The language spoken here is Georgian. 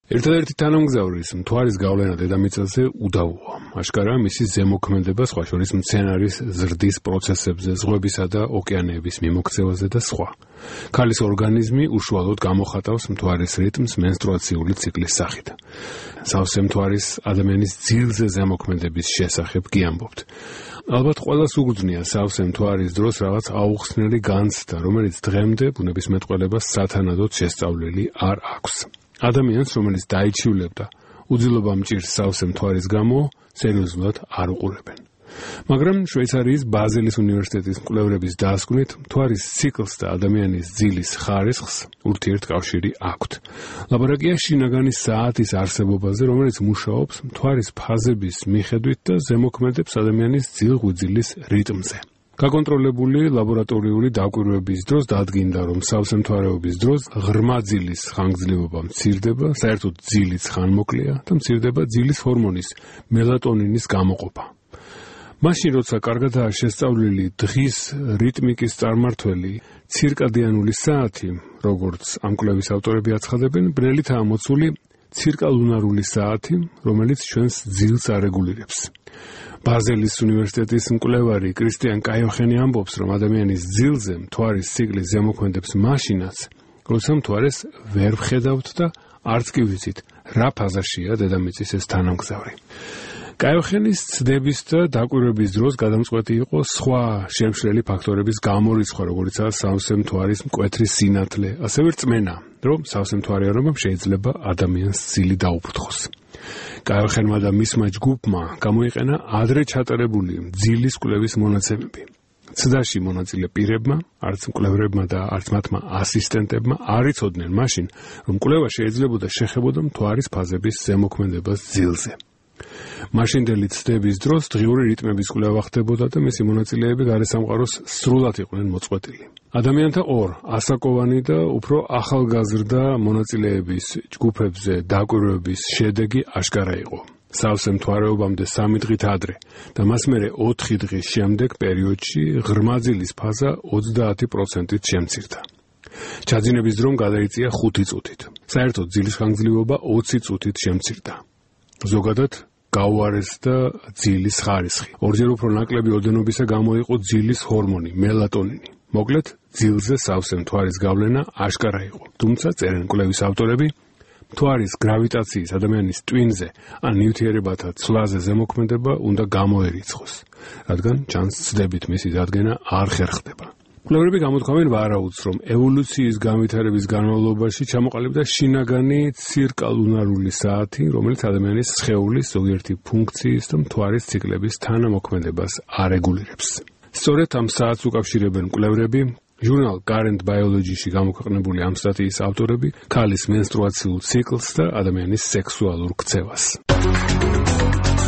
ერთადერთი თანამგზავრის მთვარის გავლენა დედამიწაზე უდავოა. აშკარაა მისი ზემოქმედება სხვა შორის მცენარის ზრდის პროცესებზე, ზღვებისა და ოკეანეების მიმოქცევაზე და სხვა. ქალის ორგანიზმი უშუალოდ გამოხატავს მთვარის რიტმს მენსტრუაციული ციკლის სახით. სავსე მთვარის ადამიანის ძილზე ზემოქმედების შესახებ კი ამბობთ. ალბათ ყველას უგრძნია სავსე მთვარის დროს რაღაც აუხსნელი განცდა, რომელიც დღემდე ბუნებისმეტყველებას სათანადოდ შესწავლილი არ აქვს. ადამიანს, რომელიც დაიჩივლებდა უძილობა მჭირს სავსე მთვარის გამო, სერიოზულად არ უყურებენ. მაგრამ შვეიცარიის ბაზელის უნივერსიტეტის მკვლევრების დასკვნით, მთვარის ციკლს და ადამიანის ძილის ხარისხს ურთიერთკავშირი აქვთ. ლაბორატორია შინაგანი საათის არსებობაზე, რომელიც მუშაობს მთვარის ფაზების მიხედვით და ზემოქმედებს ადამიანის ძილ-ღვიძლის რიტმზე. გაკონტროლებული ლაბორატორიული დაკვირვების დროს დადგინდა, რომ სავსე მთვარეობის დროს ღრმა ძილის ხანგრძლივობა მცირდება, საერთოდ ძილიც ხანმოკლეა და მცირდება ძილის ჰორმონის მელატონინის გამოყოფა. მაშინ, როცა კარგადაა შესწავლილი დღის რიტმიკის წარმართველი ცირკადიანული საათი, როგორც ამ კვლევის ავტორები აცხადებენ, ბნელითაა მოცული ცირკალუნარული საათი, რომელიც ჩვენს ძილს არეგულირებს. ბაზელის უნივერსიტეტის მკვლევარი კრისტიან კაიოხენი ამბობს, რომ ადამიანის ძილზე მთვარის ციკლი ზემოქმედებს მაშინაც, როცა მთვარეს ვერ ვხედავთ და არც კი ვიცით, რა ფაზაშია დედამიწის ეს თანამგზავრი. კაიოხენის ცდების და დაკვირვების დროს გადამწყვეტი იყო სხვა შემშლელი ფაქტორების გამორიცხვა, როგორიცაა სავსე მთვარის მკვეთრი სინათლე, ასევე რწმენა, რომ სავსე მთვარეობამ შეიძლება ადამიანს ძილი დაუფრთხოს. კაიოხენმა და მისმა ჯგუფმა გამოიყენა ადრე ჩატარებული ძილის კვლევის მონაცემები. ცდაში მონაწილე პირებმა, არც მკვლევრებმა და არც მათმა ასისტენტებმა არ იცოდნენ მაშინ, რომ კვლევა შეიძლებოდა შეხებოდა მთვარის ფაზების ზემოქმედებას ძილზე. მაშინდელი ცდების დროს დღიური რიტმების კვლევა ხდებოდა და მისი მონაწილეები გარესამყაროს სრულად იყვნენ მოწყვეტილი. ადამიანთა ორ ასაკოვანი და უფრო ახალგაზრდა მონაწილეების ჯგუფებზე დაკვირვების შედეგი აშკარა იყო. სავსე მთვარეობამდე 3 დღით ადრე და მას მერე 4 დღის შემდეგ პერიოდში ღრმა ძილის ფაზა 30%-ით შემცირდა. ჩაძინების დრომ გადაიწია 5 წუთით. საერთოდ ძილის ხანგრძლივობა 20 წუთით შემცირდა. ზოგადად გაუარესდა ძილის ხარისხი. ორჯერ უფრო ნაკლები ოდენობისა გამოიყო ძილის ჰორმონი მელატონინი. მოკლედ, ძილზე სავსე მთვარის გავლენა აშკარა იყო. თუმცა წერენ კვლევის ავტორები, მთვარის გრავიტაციის ადამიანის ტვინზე ან ნივთიერებათა ცვლაზე ზემოქმედება უნდა გამოერიცხოს, რადგან ჩანს ცდებით მისი დადგენა არ ხერხდება. მკვლევრები გამოთქვამენ ვარაუდს, რომ ევოლუციის განვითარების განმავლობაში ჩამოყალიბდა შინაგანი ცირკალუნარული საათი, რომელიც ადამიანის სხეულის ზოგიერთი ფუნქციის და მთვარის ციკლების თანამოქმედებას არეგულირებს. სწორედ ამ საათს უკავშირებენ მკვლევრები, ჟურნალ Current Biology-ში გამოქვეყნებული ამ სტატიის ავტორები, ქალის მენსტრუაციულ ციკლს და ადამიანის სექსუალურ ქცევას.